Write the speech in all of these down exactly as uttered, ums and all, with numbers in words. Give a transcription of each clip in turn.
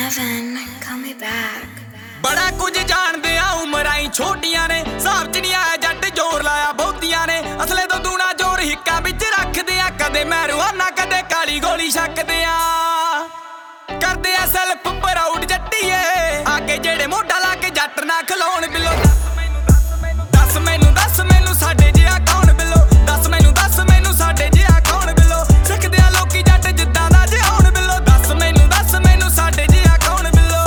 Seven, call me back. बड़ा कुछ जाणदे आ उमरां ही छोटियां ने साहब च नहीं आया जट जोर लाया बहुतियां ने असले तो दूना जोर हिक्का विच रखदे आ कदे मैरूआना कदे काली गोली छकदे आ करदे आ सेल्फ प्राउड जट्टीए आगे जेड़े मोढा ला के जट ना खलोण बिलो दस मैनू दस मैनू साडे जिहा कौन बिलो दस मैनू दस मैनू साडे जिहा कौन बिलो सिखदे आ लोकी जट जिद्दां दा जे होण बिलो दस मैनू दस मैनू साडे जिहा कौन बिलो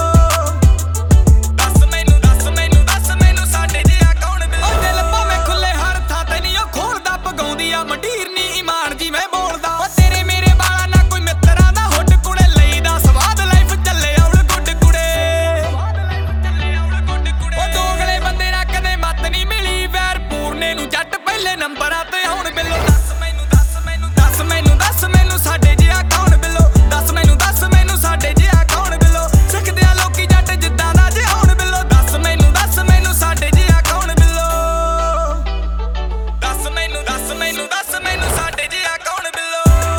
दस मैनू दस मैनू दस मैनू साडे जिहा कौन बिलो ओ दिल भावें खुले हर थां ते नहीं ओ खोलदा पगाउंदी आ मंडीर नी ईमान जी मैं बोलदा ओ तेरे मेरे वाला ना कोई मित्तरां दा हुड कुड़े लईदा स्वाद लाइफ ਚੱਲੇ ਔਲ ਗੁੱਡ ਕੁੜੇ ਉਹ ਦੋਗਲੇ ਬੰਦੇ ਨਾਲ ਕਦੇ ਮੱਤ ਨਹੀਂ ਮਿਲੀ ਵੈਰ ਪੂਰਨੇ ਨੂੰ ਜੱਟ ਪਹਿਲੇ ਨੰਬਰਾਂ ਤੇ ਆਉਣ ਬਿੱਲੋ ਦੱਸ ਮੈਨੂੰ ਦੱਸ ਮੈਨੂੰ ਦੱਸ ਮੈਨੂੰ ਦੱਸ ਮੈਨੂੰ ਸਾਡੇ ਜਿਹਾ ਕੌਣ ਬਿੱਲੋ ਦੱਸ ਮੈਨੂੰ ਦੱਸ ਮੈਨੂੰ ਸਾਡੇ ਜਿਹਾ ਕੌਣ ਬਿੱਲੋ ਸਿੱਖਦੇ ਆ ਲੋਕੀ ਜੱਟ ਜਿੱਦਾਂ ਦਾ ਜੇ ਹੋਣ ਬਿੱਲੋ ਦੱਸ ਮੈਨੂੰ ਦੱਸ ਮੈਨੂੰ ਸਾਡੇ ਜਿਹਾ ਕੌਣ ਬਿੱਲੋ ਦੱਸ ਮੈਨੂੰ ਦੱਸ ਮੈਨੂੰ ਦੱਸ ਮੈਨੂੰ ਸਾਡੇ ਜਿਹਾ ਕੌਣ ਬਿੱਲੋ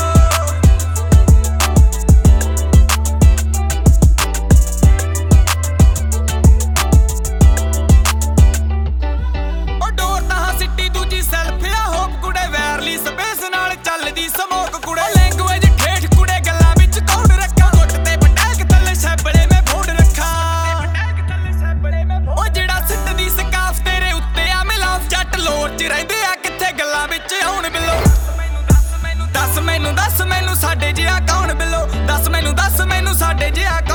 ਉਹ ਡੋਰ ਤਾਂ ਸਿੱਟੀ ਦੂਜੀ ਸੈਲਫ ਆ ਹੋਪ ਕੁੜੇ ਵੈਰਲੀ ਸਪੇਸ ਨਾਲ ਚੱਲਦੀ ਸਮੋਕ ਕੁੜੇ ਲੈਂਗੁਏਜ ਠੇਠ ਕੁੜੇ ਗੱਲਾਂ ਵਿੱਚ ਕੌਣ ਰੱਖਾਂ ਗੁੱਟ ਤੇ ਪਟੈਕ ਥੱਲੇ ਸੈਬੜੇ ਮੈਂ ਫੋੜ ਰੱਖਾਂ ਉਹ ਜਿਹੜਾ ਸਿੱਟਦੀ ਸਕਾਫ ਤੇਰੇ ਉੱਤੇ ਆ ਮਿਲਾਫ ਜੱਟ ਲੋਰ ਚ ਰਹਿੰਦੇ ਆ ਕਿੱਥੇ ਗੱਲਾਂ ਵਿੱਚ ਆਉਣ ਬਿੱਲੋ ਦੱਸ ਮੈਨੂੰ ਦੱਸ ਮੈਨੂੰ ਸਾਡੇ ਜਿਹਾ ਕੌਣ ਬਿੱਲੋ ਦੱਸ ਮੈਨੂੰ ਦੱਸ ਮੈਨੂੰ ਸਾਡੇ ਜਿਹਾ